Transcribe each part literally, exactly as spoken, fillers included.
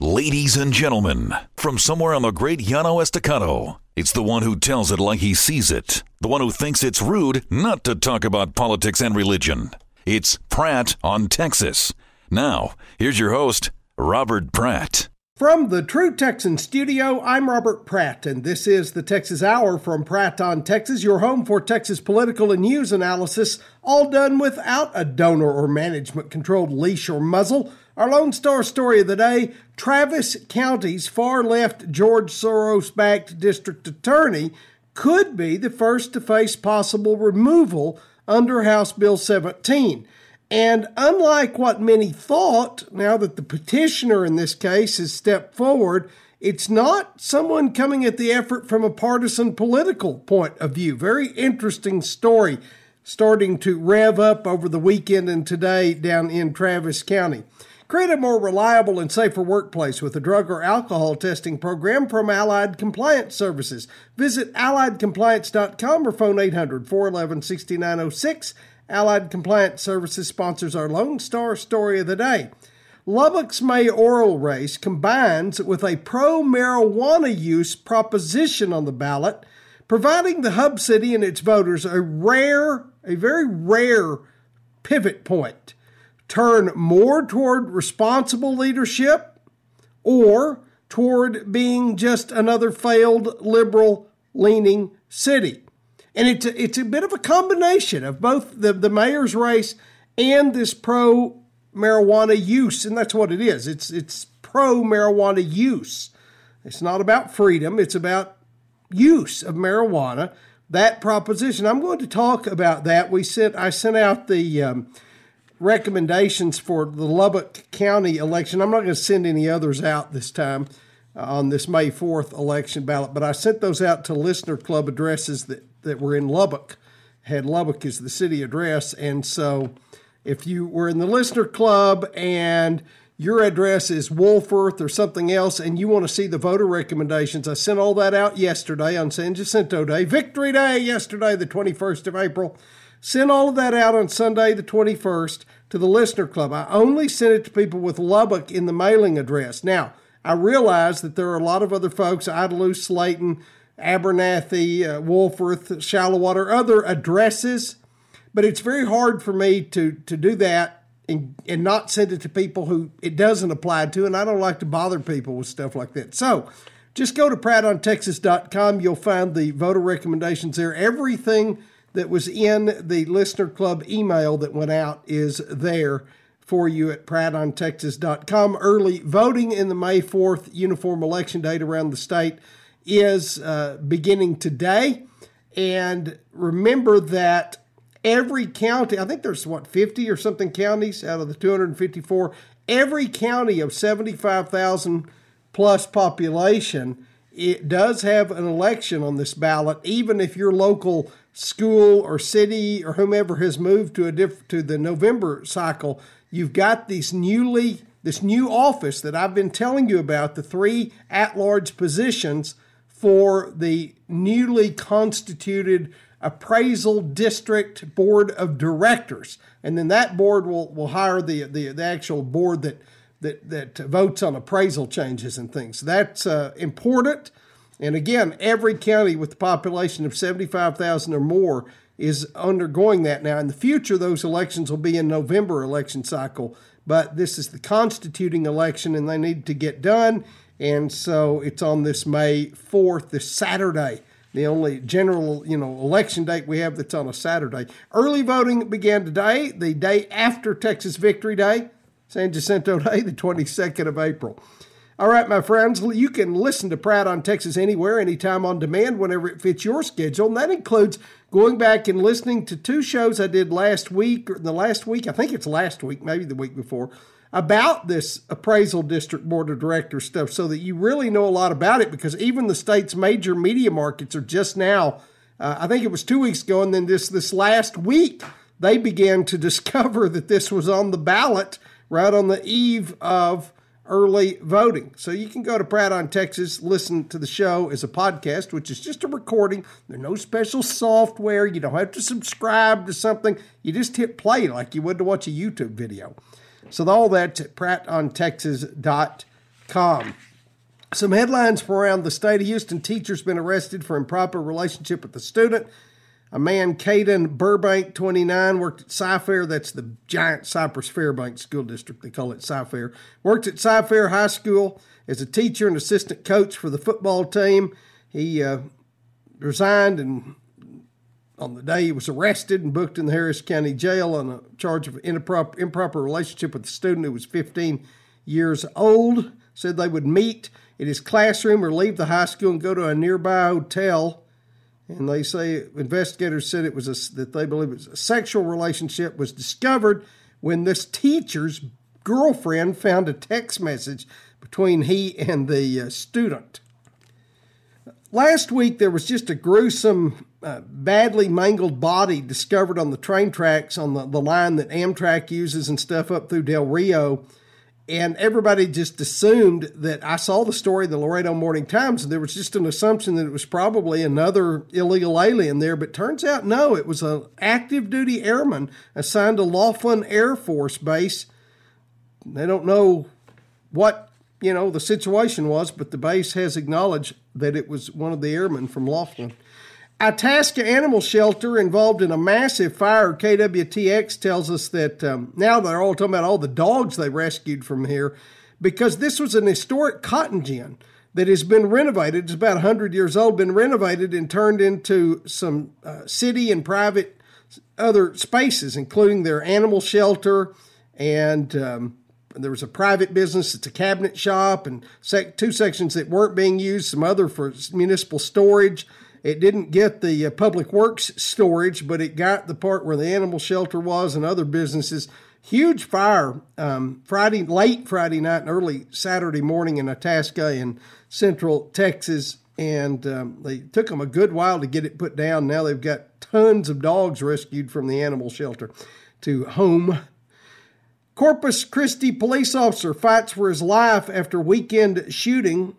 Ladies and gentlemen, from somewhere on the great Llano Estacado, it's the one who tells it like he sees it. The one who thinks it's rude not to talk about politics and religion. It's Pratt on Texas. Now, here's your host, Robert Pratt. From the True Texan Studio, I'm Robert Pratt, and this is the Texas Hour from Pratt on Texas, your home for Texas political and news analysis, all done without a donor or management-controlled leash or muzzle. Our Lone Star story of the day, Travis County's far-left George Soros-backed district attorney could be the first to face possible removal under House Bill seventeen. And unlike what many thought, now that the petitioner in this case has stepped forward, it's not someone coming at the effort from a partisan political point of view. Very interesting story starting to rev up over the weekend and today down in Travis County. Create a more reliable and safer workplace with a drug or alcohol testing program from Allied Compliance Services. Visit allied compliance dot com or phone eight hundred, four one one, six nine zero six. Allied Compliance Services sponsors our Lone Star story of the day. Lubbock's mayoral race combines with a pro-marijuana use proposition on the ballot, providing the hub city and its voters a rare, a very rare pivot point. Turn more toward responsible leadership or toward being just another failed liberal-leaning city. And it's a, it's a bit of a combination of both the, the mayor's race and this pro-marijuana use, and that's what it is. It's it's pro-marijuana use. It's not about freedom. It's about use of marijuana, that proposition. I'm going to talk about that. We sent I sent out the um, recommendations for the Lubbock County election. I'm not going to send any others out this time uh, on this May fourth election ballot, but I sent those out to listener club addresses that that were in Lubbock, had Lubbock as the city address. And so if you were in the listener club and your address is Wolforth or something else and you want to see the voter recommendations, I sent all that out yesterday on San Jacinto Day, Victory Day yesterday, the twenty-first of April. Sent all of that out on Sunday, the twenty-first, to the listener club. I only sent it to people with Lubbock in the mailing address. Now, I realize that there are a lot of other folks, Idalou, Slayton, Abernathy, uh, Wolforth, Shallowater, other addresses, but it's very hard for me to to do that and, and not send it to people who it doesn't apply to, and I don't like to bother people with stuff like that. So just go to pratt on texas dot com. You'll find the voter recommendations there. Everything that was in the listener club email that went out is there for you at pratt on texas dot com. Early voting in the May fourth uniform election date around the state is uh, beginning today. And remember that every county, I think there's what, fifty or something counties out of the two hundred fifty-four, every county of seventy-five thousand plus population, it does have an election on this ballot, even if your local school or city or whomever has moved to a diff- to the November cycle. You've got these newly this new office that I've been telling you about, the three at-large positions for the newly constituted appraisal district board of directors. And then that board will, will hire the, the, the actual board that, that, that votes on appraisal changes and things. So that's uh, important. And again, every county with a population of seventy-five thousand or more is undergoing that now. In the future, those elections will be in November election cycle, but this is the constituting election and they need to get done. And so it's on this May fourth, this Saturday, the only general, you know, election date we have that's on a Saturday. Early voting began today, the day after Texas Victory Day, San Jacinto Day, the twenty-second of April. All right, my friends, you can listen to Pratt on Texas anywhere, anytime on demand, whenever it fits your schedule. And that includes going back and listening to two shows I did last week, or the last week, I think it's last week, maybe the week before, about this appraisal district board of directors stuff so that you really know a lot about it, because even the state's major media markets are just now, uh, I think it was two weeks ago, and then this, this last week, they began to discover that this was on the ballot right on the eve of early voting. So you can go to Pratt on Texas, listen to the show as a podcast, which is just a recording. There's no special software. You don't have to subscribe to something. You just hit play like you would to watch a YouTube video. So all that's at pratt on texas dot com. Some headlines from around the state of Houston. Teacher's been arrested for improper relationship with the student. A man, Caden Burbank, twenty-nine, worked at Cy-Fair. That's the giant Cypress Fairbanks School District. They call it Cy-Fair. Worked at Cy-Fair High School as a teacher and assistant coach for the football team. He uh, resigned, and on the day he was arrested and booked in the Harris County Jail on a charge of improper, improper relationship with a student who was fifteen years old. Said they would meet in his classroom or leave the high school and go to a nearby hotel. And they say investigators said it was a, that they believe it was a sexual relationship was discovered when this teacher's girlfriend found a text message between he and the uh, student. Last week, there was just a gruesome, uh, badly mangled body discovered on the train tracks on the, the line that Amtrak uses and stuff up through Del Rio. And everybody just assumed that I saw the story in the Laredo Morning Times, and there was just an assumption that it was probably another illegal alien there. But turns out, no, it was an active duty airman assigned to Laughlin Air Force Base. They don't know what, you know, the situation was, but the base has acknowledged that it was one of the airmen from Laughlin. Itasca Animal Shelter involved in a massive fire. K W T X tells us that um, now they're all talking about all the dogs they rescued from here, because this was an historic cotton gin that has been renovated. It's about one hundred years old, been renovated and turned into some uh, city and private other spaces, including their animal shelter, and um, there was a private business. It's a cabinet shop, and sec- two sections that weren't being used, some other for municipal storage. It didn't get the uh, public works storage, but it got the part where the animal shelter was and other businesses. Huge fire um, Friday, late Friday night and early Saturday morning in Itasca in central Texas. And um, they took them a good while to get it put down. Now they've got tons of dogs rescued from the animal shelter to home. Corpus Christi police officer fights for his life after weekend shooting.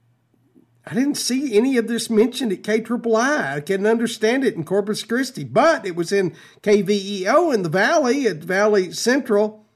I didn't see any of this mentioned at K I I. I can understand it in Corpus Christi, but it was in K V E O in the Valley, at Valley Central.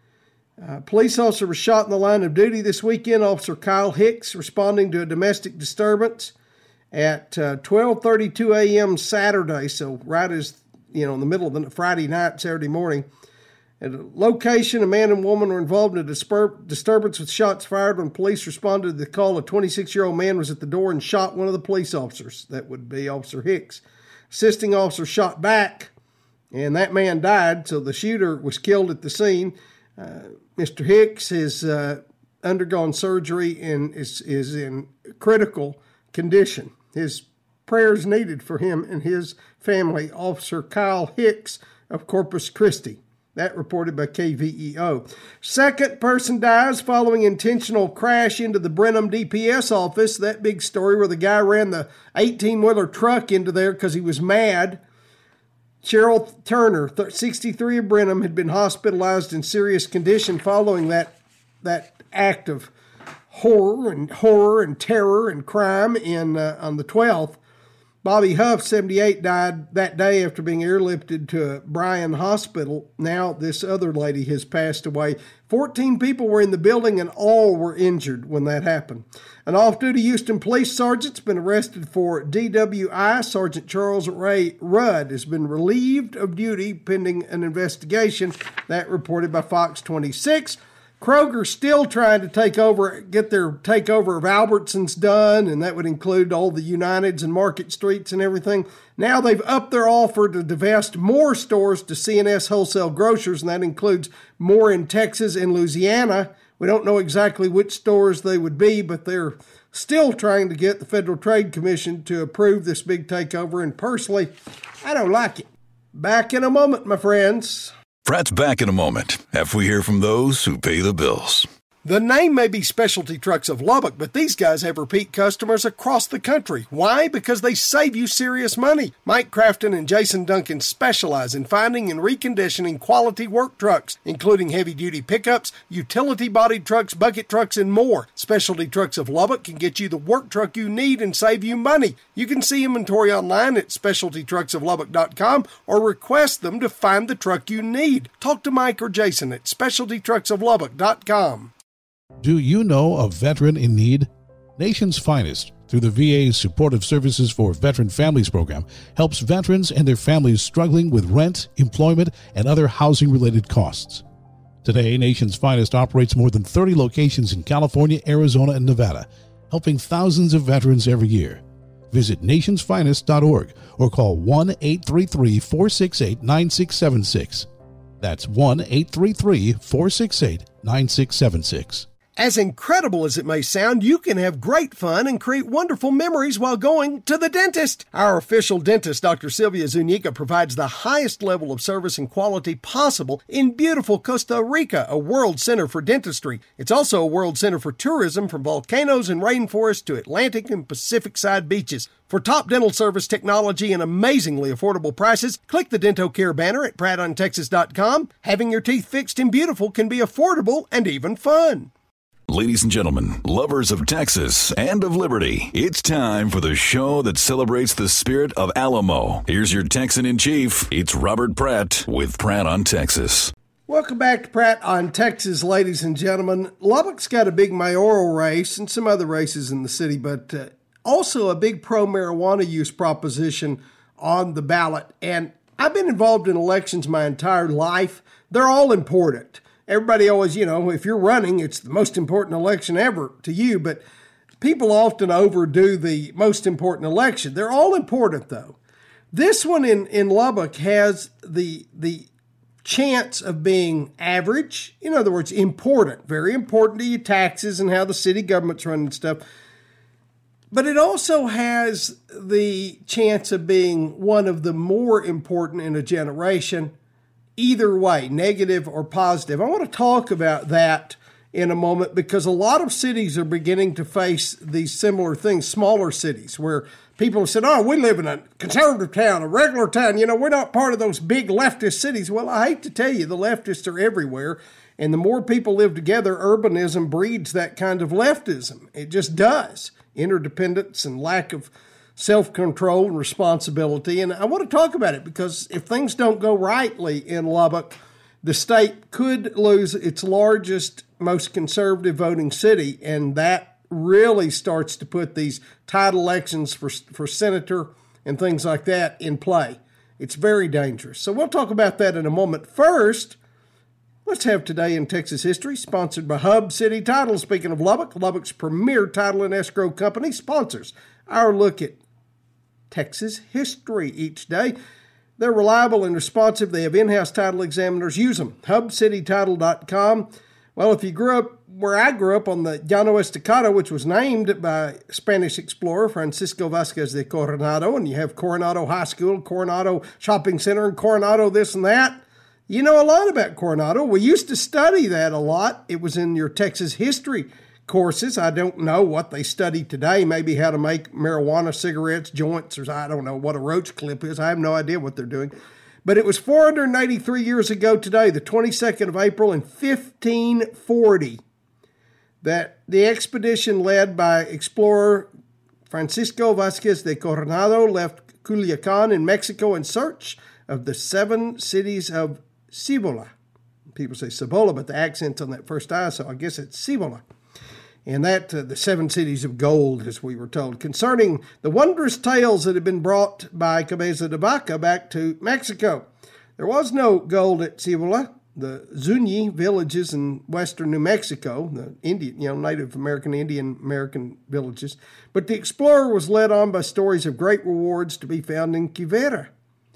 A police officer was shot in the line of duty this weekend. Officer Kyle Hicks responding to a domestic disturbance at uh, twelve thirty-two a.m. Saturday, so right as, you know, in the middle of the Friday night, Saturday morning. At a location, a man and woman were involved in a disper- disturbance with shots fired. When police responded to the call, a twenty-six-year-old man was at the door and shot one of the police officers. That would be Officer Hicks. Assisting officer shot back, and that man died, so the shooter was killed at the scene. Uh, Mister Hicks has uh, undergone surgery and is, is in critical condition. His prayers needed for him and his family. Officer Kyle Hicks of Corpus Christi. That reported by K V E O. Second person dies following intentional crash into the Brenham D P S office. That big story where the guy ran the eighteen-wheeler truck into there because he was mad. Cheryl Turner, sixty-three of Brenham, had been hospitalized in serious condition following that, that act of horror and horror and terror and crime in uh, on the twelfth. Bobby Huff, seventy-eight, died that day after being airlifted to Bryan Hospital. Now this other lady has passed away. fourteen people were in the building and all were injured when that happened. An off-duty Houston police sergeant's been arrested for D W I. Sergeant Charles Ray Rudd has been relieved of duty pending an investigation. That reported by Fox twenty-six. Kroger still trying to take over, get their takeover of Albertsons done, and that would include all the Uniteds and Market Streets and everything. Now they've upped their offer to divest more stores to C and S Wholesale Grocers, and that includes more in Texas and Louisiana. We don't know exactly which stores they would be, but they're still trying to get the Federal Trade Commission to approve this big takeover, and personally, I don't like it. Back in a moment, my friends. Pratt's back in a moment after we hear from those who pay the bills. The name may be Specialty Trucks of Lubbock, but these guys have repeat customers across the country. Why? Because they save you serious money. Mike Crafton and Jason Duncan specialize in finding and reconditioning quality work trucks, including heavy-duty pickups, utility-bodied trucks, bucket trucks, and more. Specialty Trucks of Lubbock can get you the work truck you need and save you money. You can see inventory online at specialty trucks of lubbock dot com or request them to find the truck you need. Talk to Mike or Jason at specialty trucks of lubbock dot com. Do you know a veteran in need? Nation's Finest, through the V A's Supportive Services for Veteran Families program, helps veterans and their families struggling with rent, employment, and other housing-related costs. Today, Nation's Finest operates more than thirty locations in California, Arizona, and Nevada, helping thousands of veterans every year. Visit nations finest dot org or call one eight three three, four six eight, nine six seven six. That's one eight three three, four six eight, nine six seven six. As incredible as it may sound, you can have great fun and create wonderful memories while going to the dentist. Our official dentist, Doctor Sylvia Zuniga, provides the highest level of service and quality possible in beautiful Costa Rica, a world center for dentistry. It's also a world center for tourism, from volcanoes and rainforests to Atlantic and Pacific side beaches. For top dental service, technology, and amazingly affordable prices, click the DentoCare banner at pratt on texas dot com. Having your teeth fixed and beautiful can be affordable and even fun. Ladies and gentlemen, lovers of Texas and of liberty, it's time for the show that celebrates the spirit of Alamo. Here's your Texan-in-Chief. It's Robert Pratt with Pratt on Texas. Welcome back to Pratt on Texas, ladies and gentlemen. Lubbock's got a big mayoral race and some other races in the city, but uh, also a big pro-marijuana use proposition on the ballot. And I've been involved in elections my entire life. They're all important. Everybody always, you know, if you're running, it's the most important election ever to you, but people often overdo the most important election. They're all important, though. This one in, in Lubbock has the the chance of being average. In other words, important, very important to your taxes and how the city government's running stuff. But it also has the chance of being one of the more important in a generation. Either way, negative or positive. I want to talk about that in a moment because a lot of cities are beginning to face these similar things, smaller cities where people have said, oh, we live in a conservative town, a regular town. You know, we're not part of those big leftist cities. Well, I hate to tell you, the leftists are everywhere. And the more people live together, urbanism breeds that kind of leftism. It just does. Interdependence and lack of self-control and responsibility. And I want to talk about it because if things don't go rightly in Lubbock, the state could lose its largest, most conservative voting city, and that really starts to put these tight elections for, for senator and things like that in play. It's very dangerous. So we'll talk about that in a moment. First, let's have Today in Texas History, sponsored by Hub City Title. Speaking of Lubbock, Lubbock's premier title and escrow company sponsors our look at Texas history each day. They're reliable and responsive. They have in-house title examiners. Use them. hub city title dot com. Well, if you grew up where I grew up on the Llano Estacado, which was named by Spanish explorer Francisco Vasquez de Coronado, and you have Coronado High School, Coronado Shopping Center, and Coronado this and that, you know a lot about Coronado. We used to study that a lot. It was in your Texas history courses. I don't know what they study today, maybe how to make marijuana, cigarettes, joints, or I don't know what a roach clip is. I have no idea what they're doing. But it was four hundred eighty-three years ago today, the twenty-second of April in fifteen forty, that the expedition led by explorer Francisco Vasquez de Coronado left Culiacan in Mexico in search of the seven cities of Cibola. People say Cibola, but the accent's on that first I, so I guess it's Cibola. And that, uh, the seven cities of gold, as we were told, concerning the wondrous tales that had been brought by Cabeza de Vaca back to Mexico. There was no gold at Cibola, the Zuni villages in western New Mexico, the Indian, you know, Native American, Indian American villages. But the explorer was led on by stories of great rewards to be found in Quivira,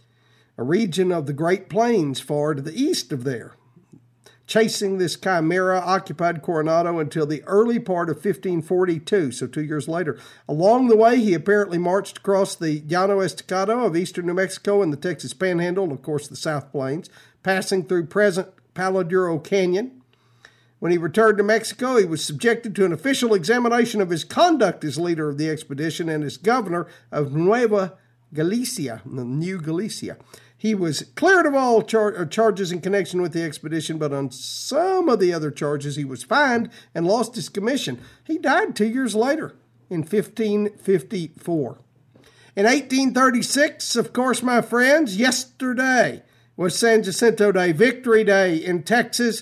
a region of the Great Plains far to the east of there. Chasing this chimera occupied Coronado until the early part of fifteen forty-two, so two years later. Along the way, he apparently marched across the Llano Estacado of eastern New Mexico and the Texas Panhandle, and of course the South Plains, passing through present Palo Duro Canyon. When he returned to Mexico, he was subjected to an official examination of his conduct as leader of the expedition and as governor of Nueva Galicia, New Galicia. He was cleared of all char- charges in connection with the expedition, but on some of the other charges he was fined and lost his commission. He died two years later in fifteen fifty-four. In eighteen thirty-six, of course, my friends, yesterday was San Jacinto Day, Victory Day in Texas,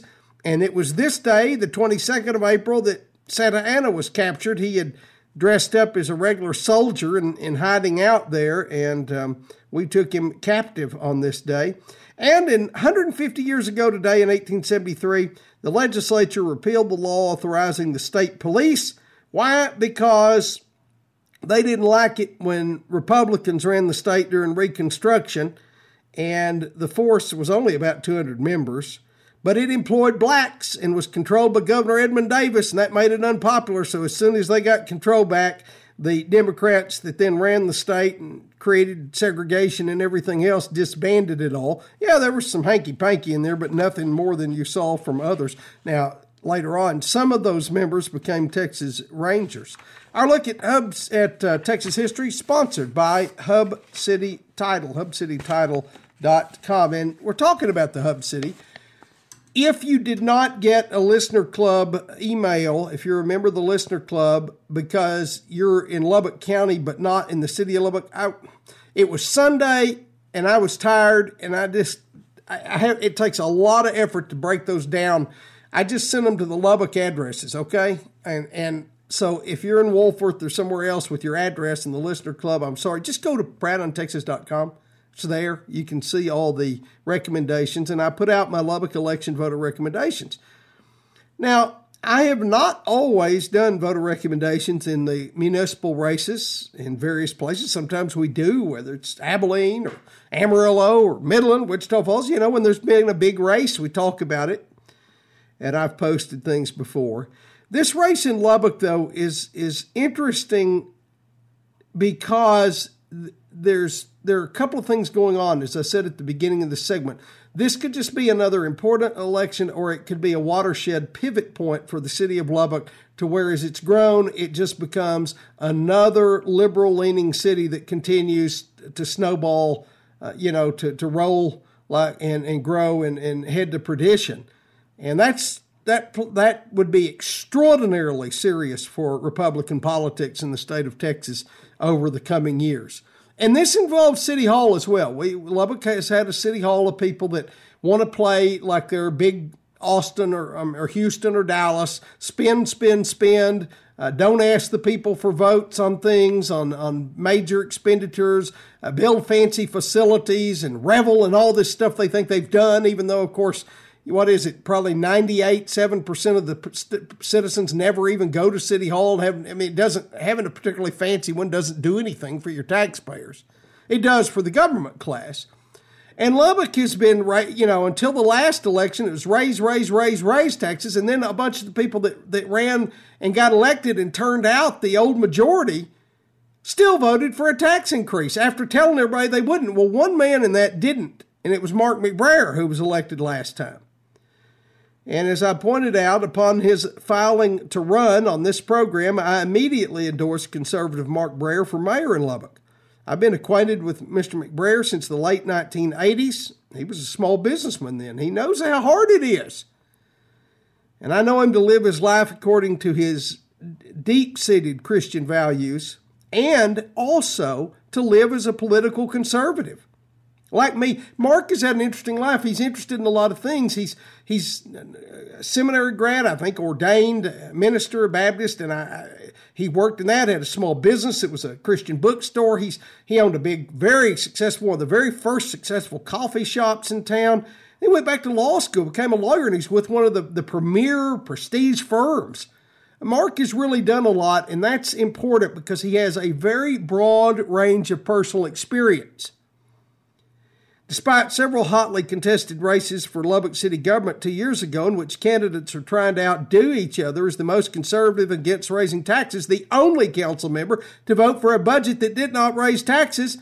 And it was this day, the twenty-second of April, that Santa Anna was captured. He had dressed up as a regular soldier and, and hiding out there, and um, we took him captive on this day. And in one hundred fifty years ago today, in eighteen seventy-three, the legislature repealed the law authorizing the state police. Why? Because they didn't like it when Republicans ran the state during Reconstruction, and the force was only about two hundred members. But it employed blacks and was controlled by Governor Edmund Davis, and that made it unpopular. So as soon as they got control back, the Democrats that then ran the state and created segregation and everything else disbanded it all. Yeah, there was some hanky-panky in there, but nothing more than you saw from others. Now, later on, some of those members became Texas Rangers. Our look at Hubs at uh, Texas history, sponsored by Hub City Title, hub city title dot com. And we're talking about the Hub City. If you did not get a Listener Club email, if you're a member of the Listener Club because you're in Lubbock County but not in the city of Lubbock, I, it was Sunday and I was tired, and I just, I, I have, it takes a lot of effort to break those down. I just sent them to the Lubbock addresses, okay? And and so if you're in Wolfworth or somewhere else with your address in the Listener Club, I'm sorry, just go to pratt on texas dot com. It's there. You can see all the recommendations, and I put out my Lubbock election voter recommendations. Now, I have not always done voter recommendations in the municipal races in various places. Sometimes we do, whether it's Abilene or Amarillo or Midland, Wichita Falls. You know, when there's been a big race, we talk about it, and I've posted things before. This race in Lubbock, though, is is interesting because there's there are a couple of things going on, as I said at the beginning of the segment. This could just be another important election, or it could be a watershed pivot point for the city of Lubbock to where, as it's grown, it just becomes another liberal-leaning city that continues to snowball, uh, you know, to, to roll like and, and grow and, and head to perdition. And that's that that would be extraordinarily serious for Republican politics in the state of Texas over the coming years. And this involves City Hall as well. We Lubbock has had a City Hall of people that want to play like they're big Austin or, um, or Houston or Dallas, spend, spend, spend. Uh, don't ask the people for votes on things, on, on major expenditures, uh, build fancy facilities and revel in all this stuff they think they've done, even though, of course, what is it? Probably ninety-eight, seven percent of the citizens never even go to City Hall. Have, I mean, it doesn't, having a particularly fancy one doesn't do anything for your taxpayers. It does for the government class. And Lubbock has been, you know, until the last election, it was raise, raise, raise, raise taxes. And then a bunch of the people that, that ran and got elected and turned out the old majority still voted for a tax increase after telling everybody they wouldn't. Well, one man in that didn't, and it was Mark McBrayer, who was elected last time. And as I pointed out, upon his filing to run on this program, I immediately endorsed conservative Mark Breyer for mayor in Lubbock. I've been acquainted with Mister McBrayer since the late nineteen eighties. He was a small businessman then. He knows how hard it is. And I know him to live his life according to his deep-seated Christian values and also to live as a political conservative. Like me, Mark has had an interesting life. He's interested in a lot of things. He's he's a seminary grad, I think, ordained minister, Baptist, and I, I, he worked in that, had a small business. It was a Christian bookstore. He's He owned a big, very successful, one of the very first successful coffee shops in town. He went back to law school, became a lawyer, and he's with one of the, the premier prestige firms. Mark has really done a lot, and that's important because he has a very broad range of personal experience. Despite several hotly contested races for Lubbock City government two years ago in which candidates are trying to outdo each other as the most conservative against raising taxes, the only council member to vote for a budget that did not raise taxes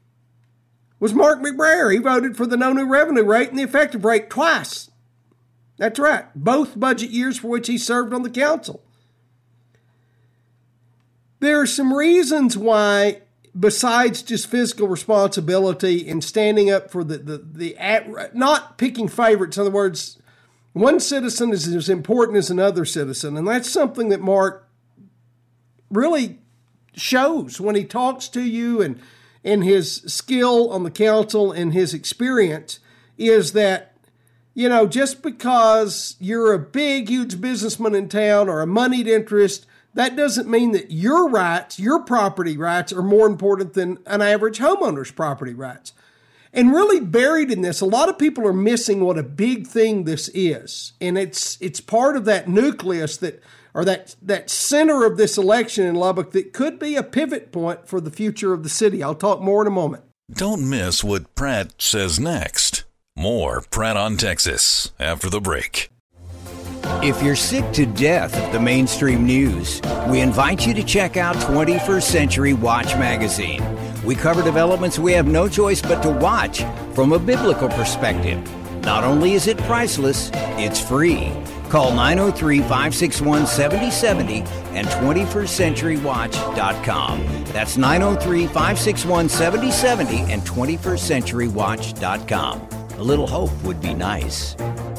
was Mark McBrayer. He voted for the no new revenue rate and the effective rate twice. That's right, both budget years for which he served on the council. There are some reasons why, besides just fiscal responsibility and standing up for the, the, the not picking favorites. In other words, one citizen is as important as another citizen. And that's something that Mark really shows when he talks to you, and in his skill on the council and his experience is that You know, just because you're a big, huge businessman in town or a moneyed interest, that doesn't mean that your rights, your property rights, are more important than an average homeowner's property rights. And really buried in this, a lot of people are missing what a big thing this is. And it's it's part of that nucleus that, or that, that center of this election in Lubbock that could be a pivot point for the future of the city. I'll talk more in a moment. Don't miss what Pratt says next. More Pratt on Texas after the break. If you're sick to death of the mainstream news, we invite you to check out twenty-first Century Watch magazine. We cover developments we have no choice but to watch from a biblical perspective. Not only is it priceless, it's free. Call nine oh three, five six one, seven oh seven oh and twenty-first century watch dot com. That's nine oh three, five six one, seven oh seven oh and twenty-first century watch dot com. A little hope would be nice.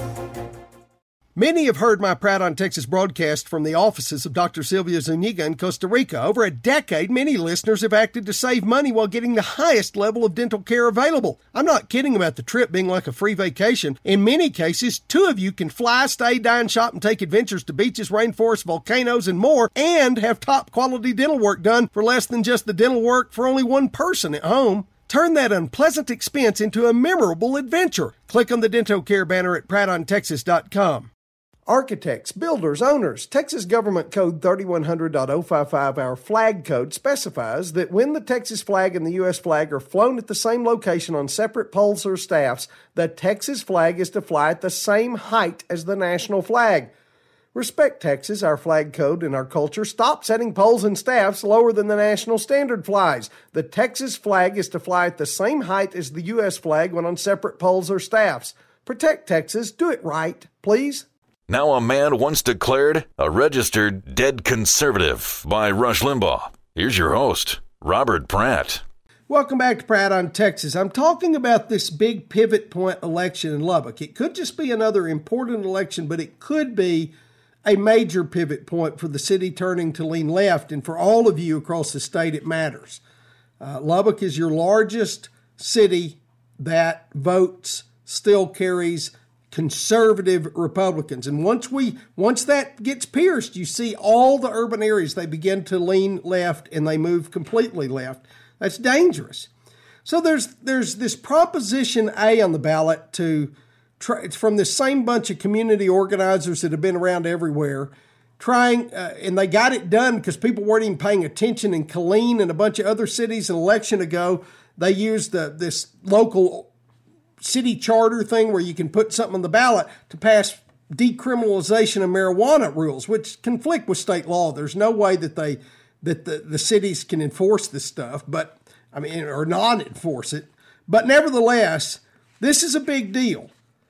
Many have heard my Pratt on Texas broadcast from the offices of Doctor Silvia Zuniga in Costa Rica. Over a decade, many listeners have acted to save money while getting the highest level of dental care available. I'm not kidding about the trip being like a free vacation. In many cases, two of you can fly, stay, dine, shop, and take adventures to beaches, rainforests, volcanoes, and more, and have top-quality dental work done for less than just the dental work for only one person at home. Turn that unpleasant expense into a memorable adventure. Click on the Dental Care banner at pratt on texas dot com. Architects, builders, owners, Texas Government Code thirty-one hundred point oh five five, our flag code, specifies that when the Texas flag and the U S flag are flown at the same location on separate poles or staffs, the Texas flag is to fly at the same height as the national flag. Respect Texas, our flag code, and our culture. Stop setting poles and staffs lower than the national standard flies. The Texas flag is to fly at the same height as the U S flag when on separate poles or staffs. Protect Texas. Do it right, please. Now a man once declared a registered dead conservative by Rush Limbaugh. Here's your host, Robert Pratt. Welcome back to Pratt on Texas. I'm talking about this big pivot point election in Lubbock. It could just be another important election, but it could be a major pivot point for the city turning to lean left. And for all of you across the state, it matters. Uh, Lubbock is your largest city that votes, still carries conservative Republicans. And once we once that gets pierced, you see all the urban areas, they begin to lean left and they move completely left. That's dangerous. So there's there's this Proposition A on the ballot to try, it's from this same bunch of community organizers that have been around everywhere, trying, uh, and they got it done because people weren't even paying attention. In Killeen and a bunch of other cities an election ago, they used the, this local city charter thing where you can put something on the ballot to pass decriminalization of marijuana rules, which conflict with state law. There's no way that they that the, the cities can enforce this stuff, but I mean, or not enforce it. But nevertheless, this is a big deal.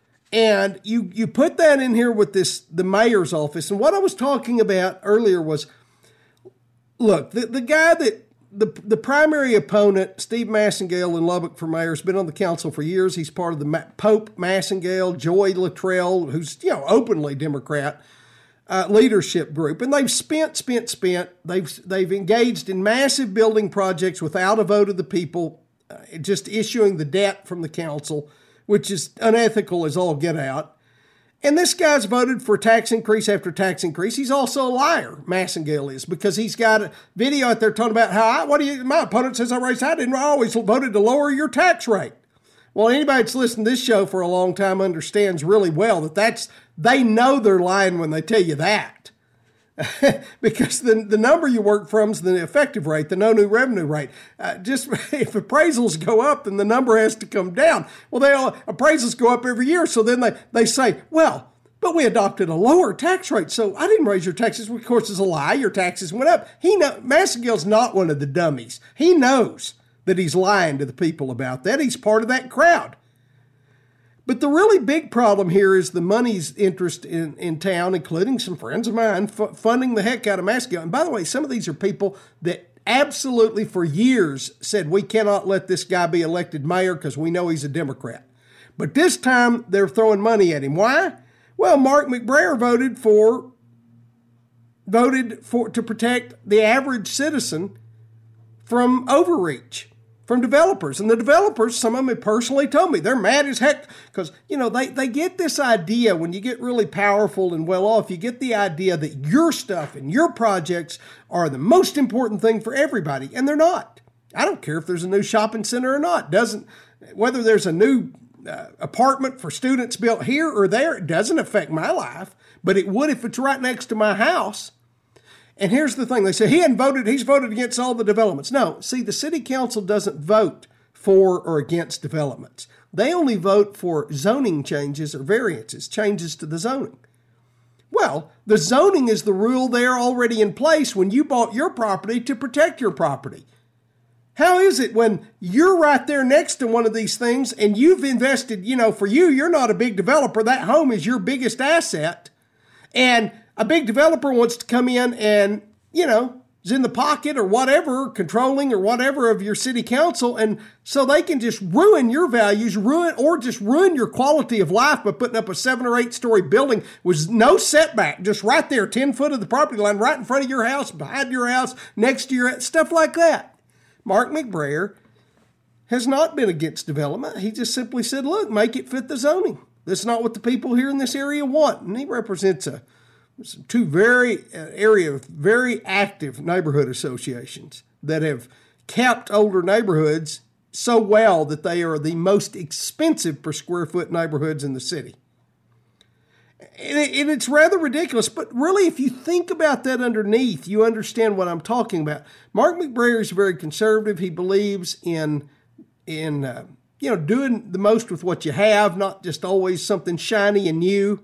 And you you put that in here with this the mayor's office. And what I was talking about earlier was, look, the, the guy that The the primary opponent, Steve Massengale in Lubbock for mayor, has been on the council for years. He's part of the Ma- Pope Massengale, Joy Luttrell, who's, you know, openly Democrat, uh, leadership group. And they've spent, spent, spent. They've they've engaged in massive building projects without a vote of the people, uh, just issuing the debt from the council, which is unethical as all get out. And this guy's voted for tax increase after tax increase. He's also a liar, Massengale is, because he's got a video out there talking about how, I, what do you, my opponent says I raised, I didn't, I always voted to lower your tax rate. Well, anybody that's listened to this show for a long time understands really well that that's, they know they're lying when they tell you that. Because the the number you work from is the effective rate, the no new revenue rate. Uh, just if appraisals go up, then the number has to come down. Well, they all, appraisals go up every year, so then they, they say, well, but we adopted a lower tax rate, so I didn't raise your taxes. Of course, it's a lie. Your taxes went up. He know Massengale's not one of the dummies. He knows that he's lying to the people about that. He's part of that crowd. But the really big problem here is the money's interest in, in town, including some friends of mine, f- funding the heck out of Massengale. And by the way, some of these are people that absolutely for years said we cannot let this guy be elected mayor because we know he's a Democrat. But this time they're throwing money at him. Why? Well, Mark McBrayer voted for voted for to protect the average citizen from overreach, from developers. And the developers, some of them have personally told me, they're mad as heck because, you know, they, they get this idea when you get really powerful and well off, you get the idea that your stuff and your projects are the most important thing for everybody. And they're not. I don't care if there's a new shopping center or not. Doesn't, whether there's a new uh, apartment for students built here or there, it doesn't affect my life, but it would if it's right next to my house. And here's the thing. They say he hadn't voted. He's voted against all the developments. No, see, the city council doesn't vote for or against developments. They only vote for zoning changes or variances, changes to the zoning. Well, the zoning is the rule there already in place when you bought your property to protect your property. How is it when you're right there next to one of these things and you've invested, you know, for you, you're not a big developer. That home is your biggest asset. And a big developer wants to come in and, you know, is in the pocket or whatever, controlling or whatever of your city council. And so they can just ruin your values, ruin or just ruin your quality of life by putting up a seven or eight story building with no setback, just right there, ten foot of the property line, right in front of your house, behind your house, next to your, stuff like that. Mark McBrayer has not been against development. He just simply said, look, make it fit the zoning. That's not what the people here in this area want. And he represents a two very uh, area of very active neighborhood associations that have kept older neighborhoods so well that they are the most expensive per square foot neighborhoods in the city. And, it, and it's rather ridiculous, but really if you think about that underneath, you understand what I'm talking about. Mark McBrayer is very conservative. He believes in, in uh, you know, doing the most with what you have, not just always something shiny and new.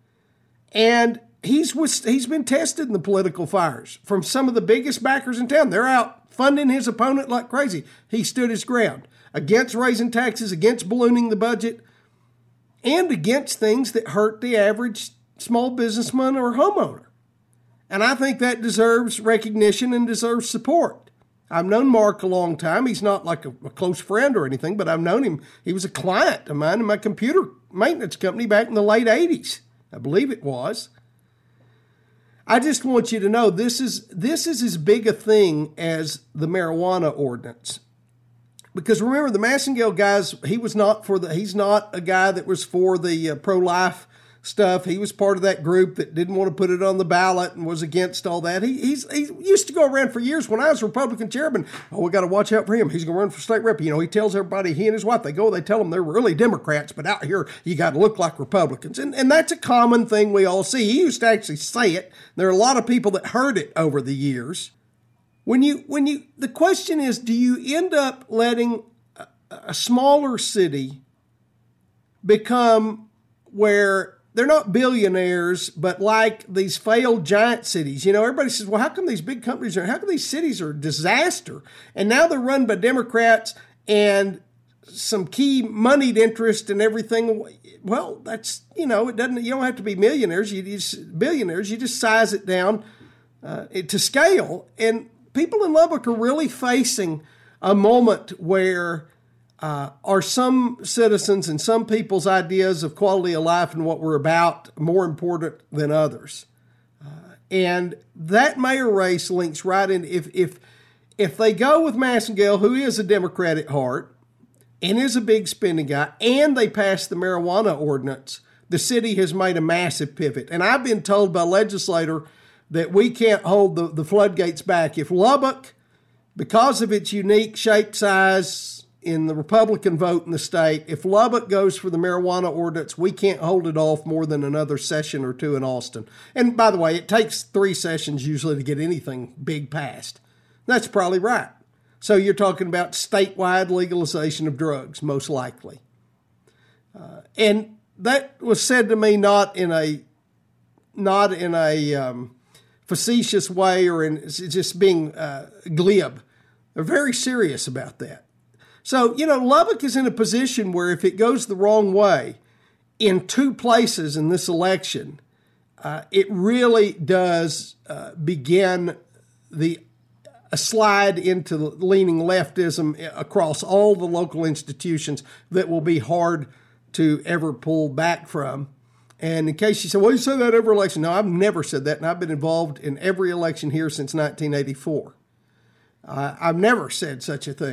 And He's was, he's been tested in the political fires from some of the biggest backers in town. They're out funding his opponent like crazy. He stood his ground against raising taxes, against ballooning the budget, and against things that hurt the average small businessman or homeowner. And I think that deserves recognition and deserves support. I've known Mark a long time. He's not like a, a close friend or anything, but I've known him. He was a client of mine in my computer maintenance company back in the late eighties. I believe it was. I just want you to know this is this is as big a thing as the marijuana ordinance. Because remember, the Massengale guys, he was not for the he's not a guy that was for the uh, pro-life stuff. He was part of that group that didn't want to put it on the ballot and was against all that. He he's he used to go around for years when I was Republican chairman. Oh, we got to watch out for him. He's going to run for state rep. You know, he tells everybody, he and his wife, they go, they tell them they're really Democrats, but out here you got to look like Republicans. And and that's a common thing we all see. He used to actually say it. There are a lot of people that heard it over the years. When you when you the question is, do you end up letting a, a smaller city become where they're not billionaires, but like these failed giant cities? You know, everybody says, well, how come these big companies are, how come these cities are a disaster? And now they're run by Democrats and some key moneyed interest and everything. Well, that's, you know, it doesn't, you don't have to be millionaires, you just, billionaires, you just size it down uh, to scale. And people in Lubbock are really facing a moment where Uh, are some citizens and some people's ideas of quality of life and what we're about more important than others? Uh, and that mayor race links right in. If if if they go with Massengale, who is a Democrat at heart and is a big spending guy, and they pass the marijuana ordinance, the city has made a massive pivot. And I've been told by a legislator that we can't hold the, the floodgates back. If Lubbock, because of its unique shape, size, in the Republican vote in the state, if Lubbock goes for the marijuana ordinance, we can't hold it off more than another session or two in Austin. And by the way, it takes three sessions usually to get anything big passed. That's probably right. So you're talking about statewide legalization of drugs, most likely. Uh, and that was said to me not in a not in a um, facetious way or in just being uh, glib. They're very serious about that. So, you know, Lubbock is in a position where if it goes the wrong way in two places in this election, uh, it really does uh, begin the a slide into leaning leftism across all the local institutions that will be hard to ever pull back from. And in case you say, well, you say that every election. No, I've never said that, and I've been involved in every election here since nineteen eighty-four. Uh, I've never said such a thing.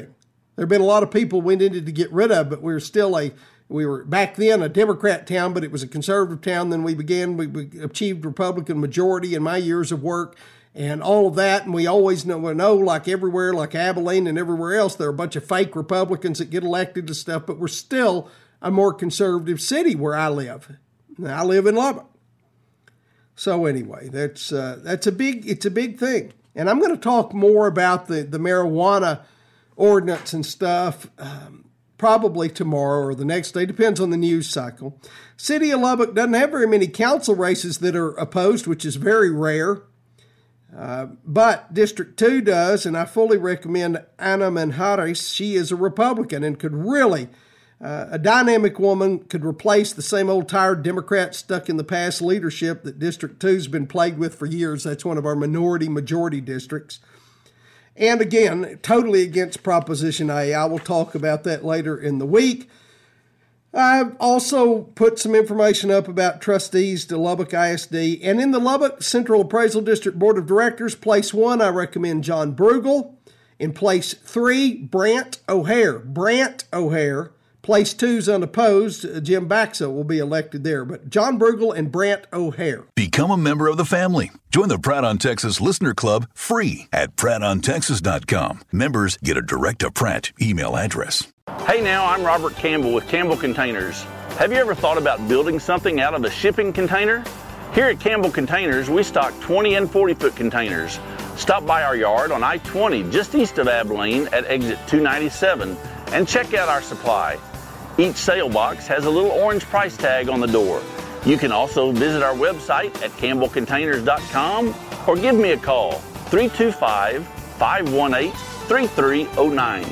There have been a lot of people we needed to get rid of, but we were still a, we were back then a Democrat town, but it was a conservative town. Then we began, we, we achieved Republican majority in my years of work and all of that. And we always know, we know, like everywhere, like Abilene and everywhere else, there are a bunch of fake Republicans that get elected to stuff, but we're still a more conservative city where I live. I live in Lubbock. So anyway, that's uh, that's a big it's a big thing, and I'm going to talk more about the, the marijuana ordinance and stuff um, probably tomorrow or the next day, depends on the news cycle. City of Lubbock doesn't have very many council races that are opposed, which is very rare, uh, but District two does, and I fully recommend Ana Manjarres. She is a Republican and could really. Uh, a dynamic woman could replace the same old tired Democrat stuck in the past leadership that District two's been plagued with for years. That's one of our minority-majority districts. And again, totally against Proposition A. I will talk about that later in the week. I've also put some information up about trustees to Lubbock I S D. And in the Lubbock Central Appraisal District Board of Directors, place one, I recommend John Bruegel. In place three, Brant O'Hare. Brant O'Hare. Place two's unopposed. Jim Baxa will be elected there. But John Bruegel and Brant O'Hare. Become a member of the family. Join the Pratt on Texas Listener Club free at pratt on texas dot com. Members get a direct-to-Pratt email address. Hey now, I'm Robert Campbell with Campbell Containers. Have you ever thought about building something out of a shipping container? Here at Campbell Containers, we stock twenty and forty foot containers. Stop by our yard on I twenty just east of Abilene at exit two ninety-seven and check out our supply. Each sale box has a little orange price tag on the door. You can also visit our website at campbell containers dot com or give me a call, three two five, five one eight, three three zero nine.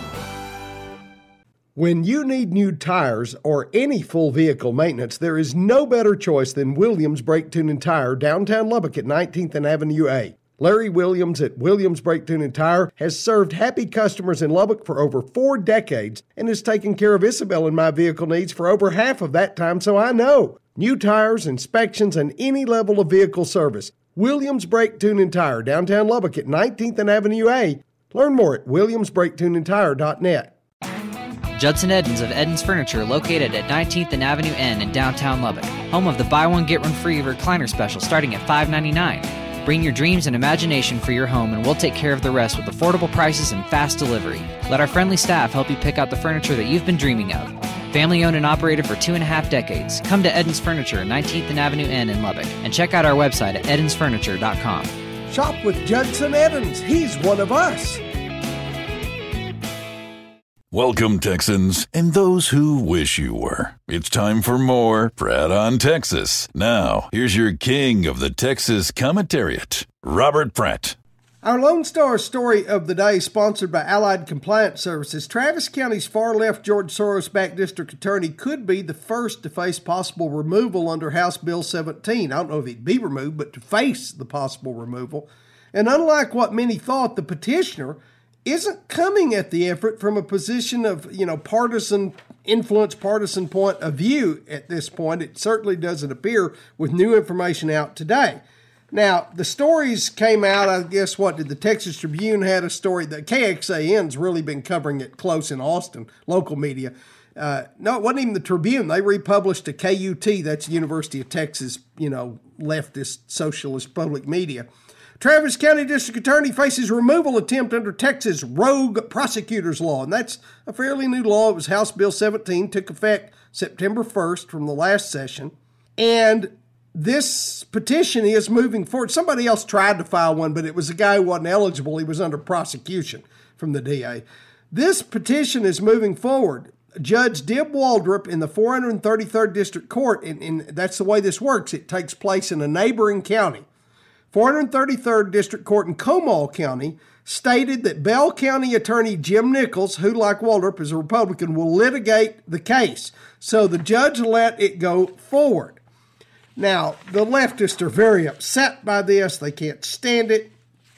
When you need new tires or any full vehicle maintenance, there is no better choice than Williams Brake Tune and Tire, downtown Lubbock at nineteenth and Avenue A. Larry Williams at Williams Brake Tune and Tire has served happy customers in Lubbock for over four decades and has taken care of Isabel and my vehicle needs for over half of that time, so I know. New tires, inspections, and any level of vehicle service. Williams Brake Tune and Tire, downtown Lubbock at nineteenth and Avenue A. Learn more at williams brake tune and tire dot net. Judson Edens of Edens Furniture, located at nineteenth and Avenue N in downtown Lubbock. Home of the buy one get one free recliner special starting at five ninety-nine. Bring your dreams and imagination for your home, and we'll take care of the rest with affordable prices and fast delivery. Let our friendly staff help you pick out the furniture that you've been dreaming of. Family owned and operated for two and a half decades. Come to Edens Furniture, nineteenth and Avenue N in Lubbock, and check out our website at edens furniture dot com. Shop with Judson Edens. He's one of us. Welcome, Texans, and those who wish you were. It's time for more Pratt on Texas. Now, here's your king of the Texas commentariat, Robert Pratt. Our Lone Star story of the day, sponsored by Allied Compliance Services. Travis County's far-left George Soros-backed district attorney could be the first to face possible removal under House Bill seventeen. I don't know if he'd be removed, but to face the possible removal. And unlike what many thought, the petitioner isn't coming at the effort from a position of, you know, partisan influence, partisan point of view at this point. It certainly doesn't appear with new information out today. Now, the stories came out, I guess, what, did the Texas Tribune had a story that K X A N's really been covering it close in Austin, local media. Uh, no, it wasn't even the Tribune. They republished a K U T, that's University of Texas, you know, leftist, socialist public media. Travis County District Attorney faces removal attempt under Texas rogue prosecutors law. And that's a fairly new law. It was House Bill seventeen, took effect September first from the last session. And this petition is moving forward. Somebody else tried to file one, but it was a guy who wasn't eligible. He was under prosecution from the D A. This petition is moving forward. Judge Dib Waldrop in the four hundred thirty-third District Court, and, and that's the way this works. It takes place in a neighboring county. four hundred thirty-third District Court in Comal County stated that Bell County Attorney Jim Nichols, who, like Waldrop, is a Republican, will litigate the case. So the judge let it go forward. Now, the leftists are very upset by this. They can't stand it.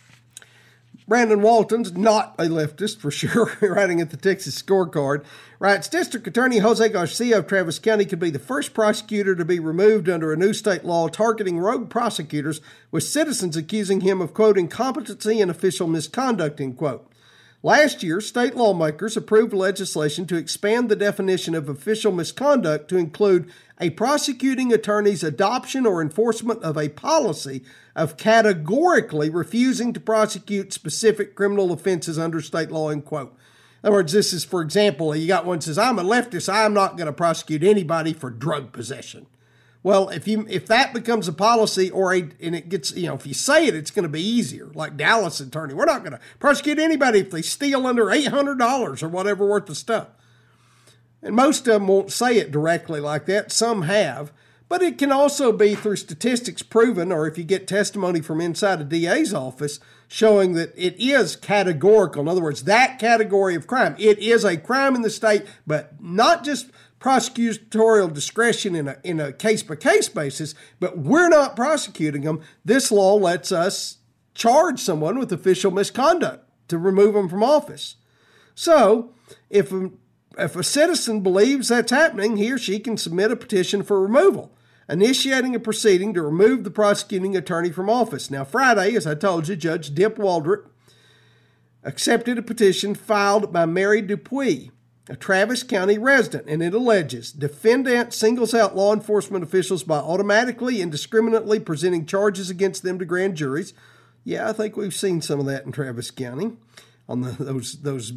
Brandon Walton's not a leftist, for sure, writing at the Texas Scorecard, writes, District Attorney Jose Garcia of Travis County could be the first prosecutor to be removed under a new state law targeting rogue prosecutors, with citizens accusing him of, quote, incompetency and official misconduct, end quote. Last year, state lawmakers approved legislation to expand the definition of official misconduct to include a prosecuting attorney's adoption or enforcement of a policy of categorically refusing to prosecute specific criminal offenses under state law, end quote. In other words, this is, for example, you got one that says, I'm a leftist, I'm not going to prosecute anybody for drug possession. Well, if you if that becomes a policy or a, and it gets, you know, if you say it, it's going to be easier. Like Dallas attorney, we're not going to prosecute anybody if they steal under eight hundred dollars or whatever worth of stuff. And most of them won't say it directly like that. Some have. But it can also be through statistics proven, or if you get testimony from inside a D A's office showing that it is categorical. In other words, that category of crime, it is a crime in the state, but not just prosecutorial discretion in a in a case-by-case basis, but we're not prosecuting them. This law lets us charge someone with official misconduct to remove them from office. So if a, if a citizen believes that's happening, he or she can submit a petition for removal, initiating a proceeding to remove the prosecuting attorney from office. Now, Friday, as I told you, Judge Dip Waldrop accepted a petition filed by Mary Dupuy, a Travis County resident, and it alleges defendant singles out law enforcement officials by automatically and indiscriminately presenting charges against them to grand juries. Yeah, I think we've seen some of that in Travis County on the, those those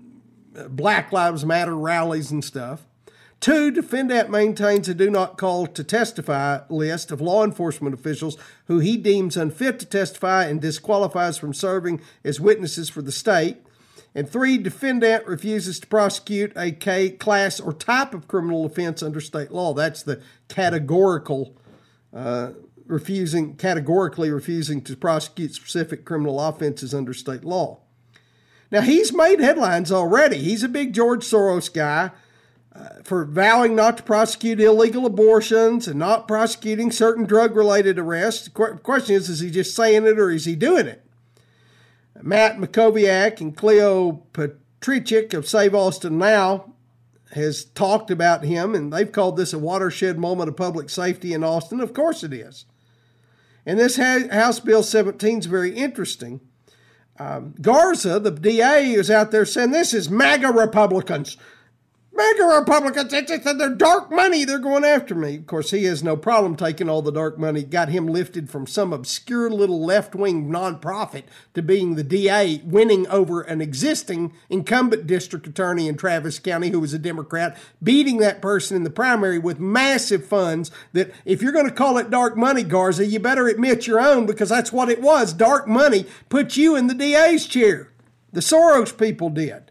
Black Lives Matter rallies and stuff. Two, defendant maintains a do not call to testify list of law enforcement officials who he deems unfit to testify and disqualifies from serving as witnesses for the state. And three, defendant refuses to prosecute a K, class, or type of criminal offense under state law. That's the categorical, uh, refusing, categorically refusing to prosecute specific criminal offenses under state law. Now, he's made headlines already. He's a big George Soros guy uh, for vowing not to prosecute illegal abortions and not prosecuting certain drug-related arrests. The qu- question is, is he just saying it or is he doing it? Matt Makoviak and Cleo Patrichik of Save Austin Now has talked about him, and they've called this a watershed moment of public safety in Austin. Of course it is. And this House Bill seventeen is very interesting. Um, Garza, the D A, is out there saying this is MAGA Republicans. MAGA Republicans, it's, it's, they're dark money, they're going after me. Of course, he has no problem taking all the dark money, got him lifted from some obscure little left-wing nonprofit to being the D A, winning over an existing incumbent district attorney in Travis County who was a Democrat, beating that person in the primary with massive funds that if you're going to call it dark money, Garza, you better admit your own because that's what it was. Dark money put you in the D A's chair. The Soros people did.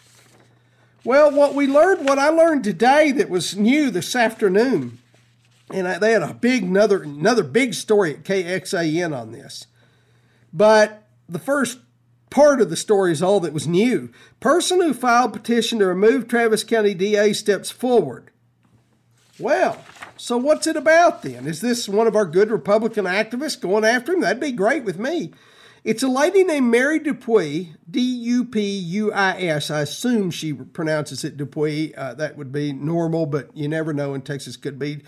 Well, what we learned, what I learned today that was new this afternoon, and I, they had a big, another, another big story at K X A N on this. But the first part of the story is all that was new. Person who filed petition to remove Travis County D A steps forward. Well, so what's it about then? Is this one of our good Republican activists going after him? That'd be great with me. It's a lady named Mary Dupuy, D U P U I S. I assume she pronounces it Dupuy. Uh, that would be normal, but you never know. In Texas, could be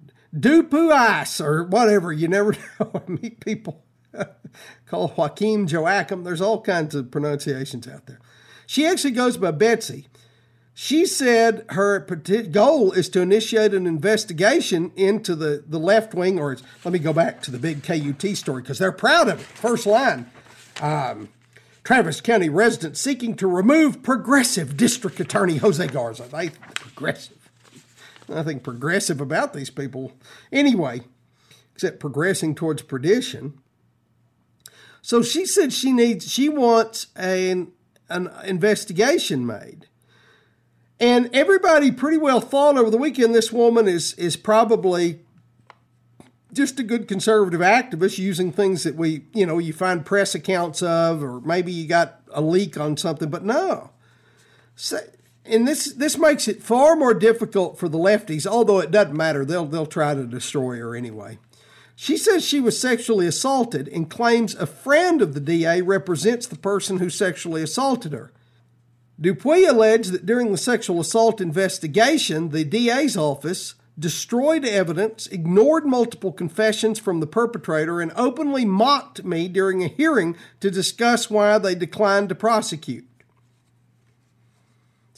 Dupuis or whatever. You never know. I meet people call Joaquin Joachim. There's all kinds of pronunciations out there. She actually goes by Betsy. She said her goal is to initiate an investigation into the, the left wing, or let me go back to the big K U T story because they're proud of it. First line, um, Travis County resident seeking to remove progressive district attorney Jose Garza. They progressive. Nothing progressive about these people anyway, except progressing towards perdition. So she said she needs, she wants an, an investigation made. And everybody pretty well thought over the weekend this woman is is probably just a good conservative activist using things that we, you know, you find press accounts of, or maybe you got a leak on something, but no. So, and this this makes it far more difficult for the lefties, although it doesn't matter. They'll they'll try to destroy her anyway. She says she was sexually assaulted and claims a friend of the D A represents the person who sexually assaulted her. Dupuy alleged that during the sexual assault investigation, the D A's office destroyed evidence, ignored multiple confessions from the perpetrator, and openly mocked me during a hearing to discuss why they declined to prosecute.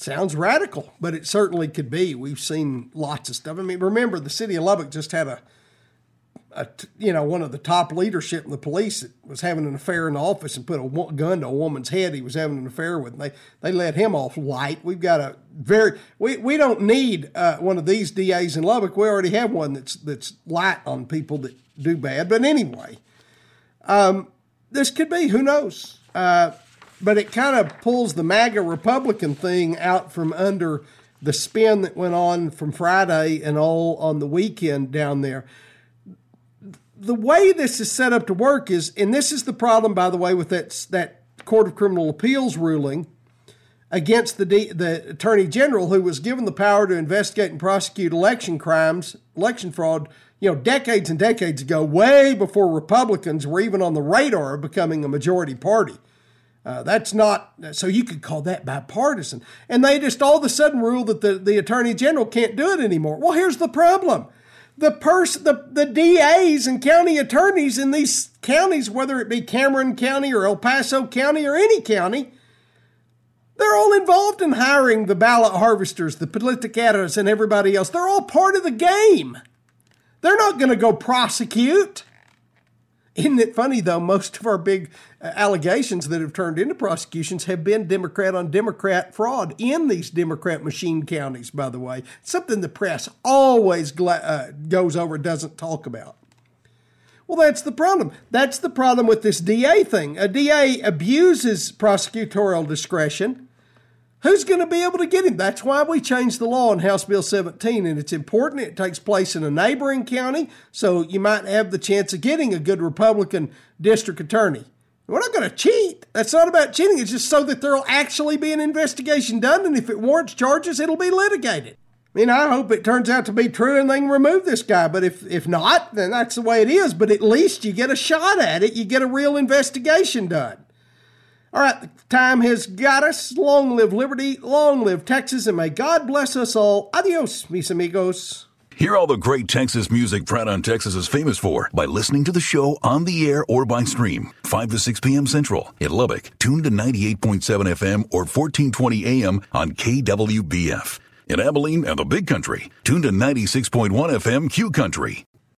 Sounds radical, but it certainly could be. We've seen lots of stuff. I mean, remember, the city of Lubbock just had a, a you know, one of the top leadership in the police that was having an affair in the office and put a gun to a woman's head he was having an affair with. And they, they let him off light. We've got a very, we, we don't need uh, one of these D As in Lubbock. We already have one that's, that's light on people that do bad. But anyway, um, this could be, who knows? Uh, But it kind of pulls the MAGA Republican thing out from under the spin that went on from Friday and all on the weekend down there. The way this is set up to work is, and this is the problem, by the way, with that, that Court of Criminal Appeals ruling against the, D, the Attorney General, who was given the power to investigate and prosecute election crimes, election fraud, you know, decades and decades ago, way before Republicans were even on the radar of becoming a majority party. Uh, that's not, so you could call that bipartisan. And they just all of a sudden rule that the, the Attorney General can't do it anymore. Well, here's the problem. The person, the, the D As and county attorneys in these counties, whether it be Cameron County or El Paso County or any county, they're all involved in hiring the ballot harvesters, the politicatas, and everybody else. They're all part of the game. They're not going to go prosecute. Isn't it funny, though, most of our big allegations that have turned into prosecutions have been Democrat on Democrat fraud in these Democrat machine counties, by the way. Something the press always gla- uh, goes over, doesn't talk about. Well, that's the problem. That's the problem with this D A thing. A D A abuses prosecutorial discretion. Who's going to be able to get him? That's why we changed the law in House Bill seventeen, and it's important. It takes place in a neighboring county, so you might have the chance of getting a good Republican district attorney. We're not going to cheat. That's not about cheating. It's just so that there will actually be an investigation done, and if it warrants charges, it'll be litigated. I mean, I hope it turns out to be true and they can remove this guy, but if, if not, then that's the way it is. But at least you get a shot at it. You get a real investigation done. All right, the time has got us. Long live liberty, long live Texas, and may God bless us all. Adios, mis amigos. Hear all the great Texas music Pratt on Texas is famous for by listening to the show on the air or by stream. five to six p.m. Central. In Lubbock, tune to ninety-eight point seven F M or fourteen twenty A M on K W B F. In Abilene and the Big Country, tune to ninety-six point one F M Q Country.